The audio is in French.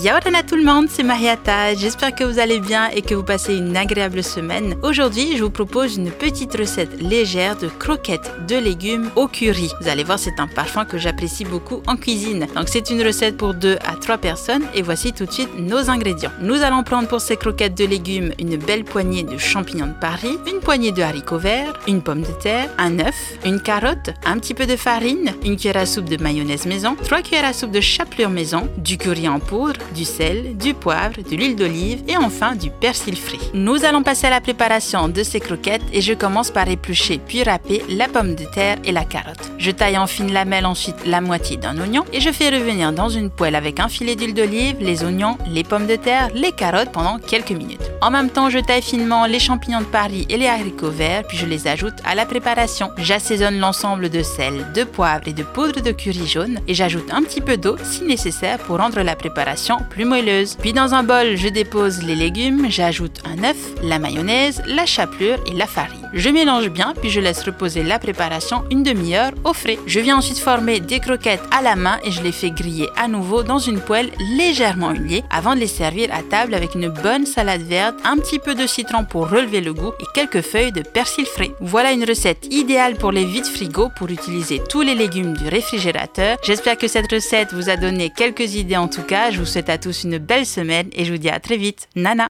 Yaorana tout le monde, c'est Mariata, j'espère que vous allez bien et que vous passez une agréable semaine. Aujourd'hui, je vous propose une petite recette légère de croquettes de légumes au curry. Vous allez voir, c'est un parfum que j'apprécie beaucoup en cuisine. Donc c'est une recette pour 2 à 3 personnes et voici tout de suite nos ingrédients. Nous allons prendre pour ces croquettes de légumes une belle poignée de champignons de Paris, une poignée de haricots verts, une pomme de terre, un œuf, une carotte, un petit peu de farine, une cuillère à soupe de mayonnaise maison, 3 cuillères à soupe de chapelure maison, du curry en poudre, du sel, du poivre, de l'huile d'olive et enfin du persil frit. Nous allons passer à la préparation de ces croquettes et je commence par éplucher puis râper la pomme de terre et la carotte. Je taille en fines lamelles ensuite la moitié d'un oignon et je fais revenir dans une poêle avec un filet d'huile d'olive, les oignons, les pommes de terre, les carottes pendant quelques minutes. En même temps, je taille finement les champignons de Paris et les haricots verts puis je les ajoute à la préparation. J'assaisonne l'ensemble de sel, de poivre et de poudre de curry jaune et j'ajoute un petit peu d'eau si nécessaire pour rendre la préparation plus moelleuse. Puis dans un bol, je dépose les légumes, j'ajoute un œuf, la mayonnaise, la chapelure et la farine. Je mélange bien puis je laisse reposer la préparation une demi-heure au frais. Je viens ensuite former des croquettes à la main et je les fais griller à nouveau dans une poêle légèrement huilée avant de les servir à table avec une bonne salade verte, un petit peu de citron pour relever le goût et quelques feuilles de persil frais. Voilà une recette idéale pour les vides frigo pour utiliser tous les légumes du réfrigérateur. J'espère que cette recette vous a donné quelques idées en tout cas. Je vous souhaite à tous une belle semaine et je vous dis à très vite. Nana!